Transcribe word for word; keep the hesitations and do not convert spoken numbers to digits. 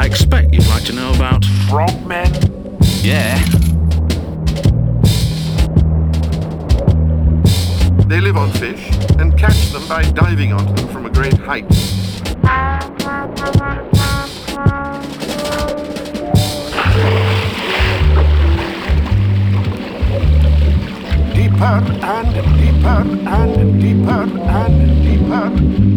I expect you'd like to know about frogmen. Yeah. They live on fish and catch them by diving onto them from a great height. Deeper and deeper and deeper and deeper.